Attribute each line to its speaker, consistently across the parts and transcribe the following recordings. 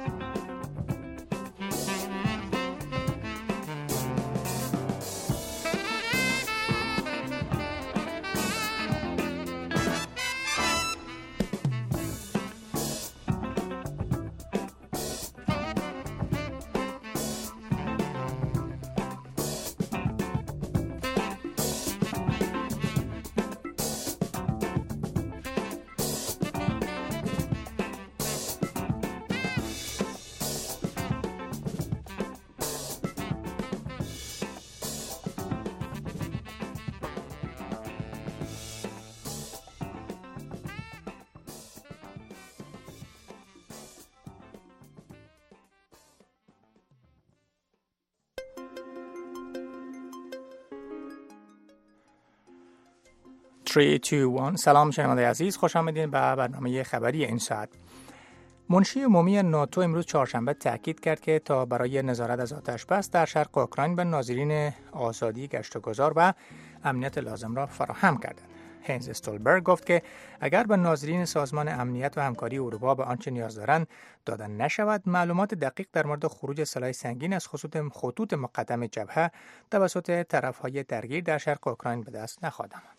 Speaker 1: سلام شنونده عزیز، خوش آمدید به برنامه خبری این ساعت. منشی عمومی ناتو امروز چهارشنبه تاکید کرد که تا برای نظارت از آتش‌بس در شرق اوکراین به ناظرین آزادی گشت و گذار و امنیت لازم را فراهم کردند. هنز استولبرگ گفت که اگر به ناظرین سازمان امنیت و همکاری اروپا به آنچه نیاز دارند داده نشود، معلومات دقیق در مورد خروج سلاح سنگین از خطوط مقدم جبهه توسط طرف‌های درگیر در شرق اوکراین به دست نخواهد آمد.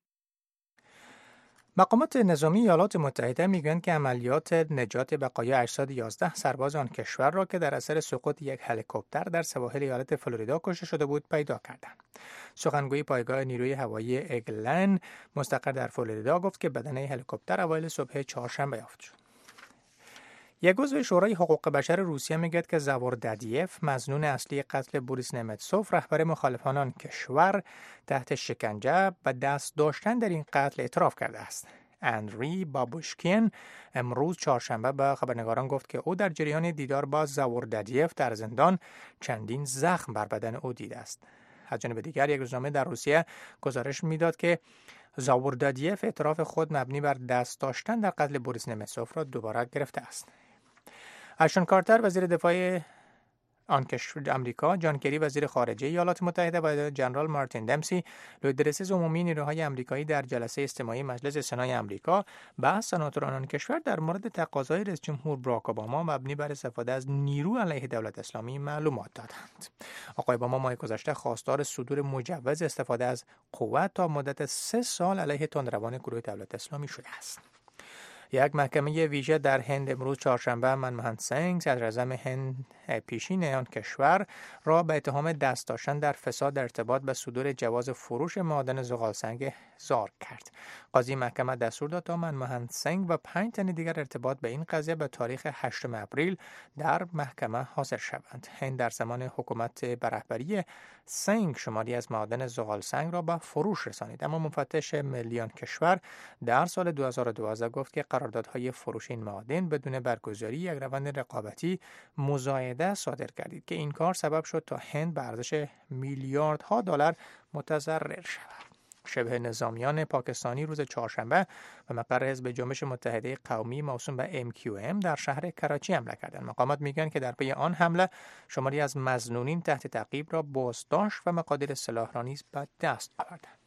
Speaker 1: مقامات نظامی ایالات متحده میگویند که عملیات نجات بقایای اجساد 11 سرباز آن کشور را که در اثر سقوط یک هلیکوپتر در سواحل ایالت فلوریدا کشته شده بود پیدا کردند. سخنگوی پایگاه نیروی هوایی اگلن مستقر در فلوریدا گفت که بدنه هلیکوپتر اوایل صبح چهارشنبه یافت شد. یک عضو شورای حقوق بشر روسیه میگوید که زاوردادیف، مظنون اصلی قتل بوریس نمتسوف، رهبر مخالفان آن کشور، تحت شکنجه و دست داشتن در این قتل اعتراف کرده است. اندری بابوشکین امروز چهارشنبه به خبرنگاران گفت که او در جریان دیدار با زاوردادیف در زندان چندین زخم بر بدن او دیده است. از جانب دیگر یک روزنامه در روسیه گزارش میداد که زاوردادیف اعتراف خود مبنی بر دست داشتن در قتل بوریس نمتسوف را دوباره گرفته است. اشتون کارتر وزیر دفاع آن کشور آمریکا، جان کری وزیر خارجه ایالات متحده و جنرال مارتین دمسی، لیدرسیز عمومی نیروهای آمریکایی در جلسه اجتماعی مجلس سنای آمریکا با سناتوران آن کشور در مورد تقاضای رئیس جمهور باراک اوباما مبنی بر استفاده از نیرو علیه دولت اسلامی معلومات دادند. آقای اوباما ماه گذشته خواستار صدور مجوز استفاده از قوت تا مدت 3 سال علیه تندروان گروه دولت اسلامی شده است. یک محکمه ویژه در هند امروز چهارشنبه منموهن سینگ، صدراعظم هند پیشین آن کشور، را به اتهام دست داشتن در فساد در ارتباط به صدور جواز فروش معادن زغالسنگ احضار کرد. قاضی محکمه دستور داد تا منموهن سینگ و 5 تن دیگر ارتباط به این قضیه به تاریخ 8 اپریل در محکمه حاضر شوند. هند در زمان حکومت به رهبری سینگ شماری از معادن زغالسنگ را به فروش رسانید، اما مفتش ملی آن کشور در سال 2012 گفت که قراردادهای فروش این معادن بدون برگزاری یک روند رقابتی مزایده صادر کردید که این کار سبب شد تا هند به ارزش میلیاردها دلار متضرر شود. شبه نظامیان پاکستانی روز چهارشنبه به مقر حزب جنبش متحده قومی موسوم به MQM در شهر کراچی حمله کردند. مقامات میگن که در پی آن حمله شماری از مظنونین تحت تعقیب را بازداشت و مقادیر سلاح را نیز به دست آوردند.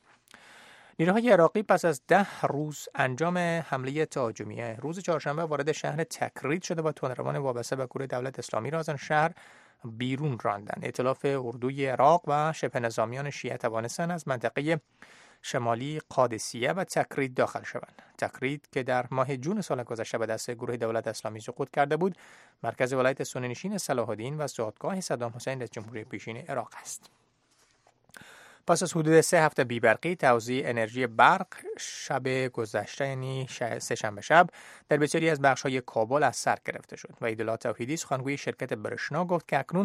Speaker 1: نیروهای عراقی پس از 10 روز انجام حمله تهاجمی روز چهارشنبه وارد شهر تکرید شده و تندروان وابسته به گروه دولت اسلامی را از آن شهر بیرون راندند. ائتلاف اردوی عراق و شبه نظامیان شیعه توانستند از منطقه شمالی قادسیه و تکرید داخل شوند. تکرید که در ماه جون سال گذشته به دست گروه دولت اسلامی سقوط کرده بود، مرکز ولایت سنی‌نشین صلاح الدین و زادگاه صدام حسین رئیس جمهوری پیشین عراق است. پس از حدود 3 هفته بی‌برقی، توزیع انرژی برق شب گذشته یعنی سه‌شنبه شب در بسیاری از بخش‌های کابل از سر گرفته شد و عیدالله توحیدی سخنگوی شرکت برشنا گفت که اکنون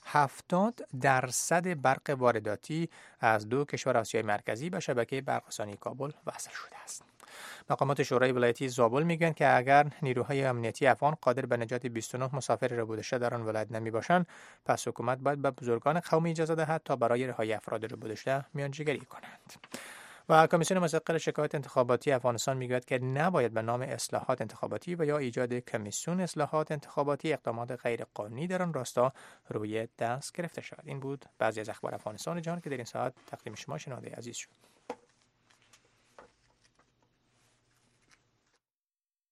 Speaker 1: 70% برق وارداتی از 2 کشور آسیای مرکزی به شبکه برق‌رسانی کابل وصل شده است. مقامات شورای ولایتی زابل میگن که اگر نیروهای امنیتی افغان قادر به نجات 29 مسافر ربودشته در آن ولایت نمی باشند، پس حکومت باید به بزرگان قومی اجازه دهد تا برای رهایی افراد ربودشته میانجیگری کنند. و کمیسیون مستقل شکایات انتخاباتی افغانستان میگوید که نباید به نام اصلاحات انتخاباتی و یا ایجاد کمیسیون اصلاحات انتخاباتی اقدامات غیر قانونی در آن راستا روی دست گرفته شود. این بود بعضی از اخبار افغانستان جهان که در این ساعت تقدیم شما شنونده عزیز شد.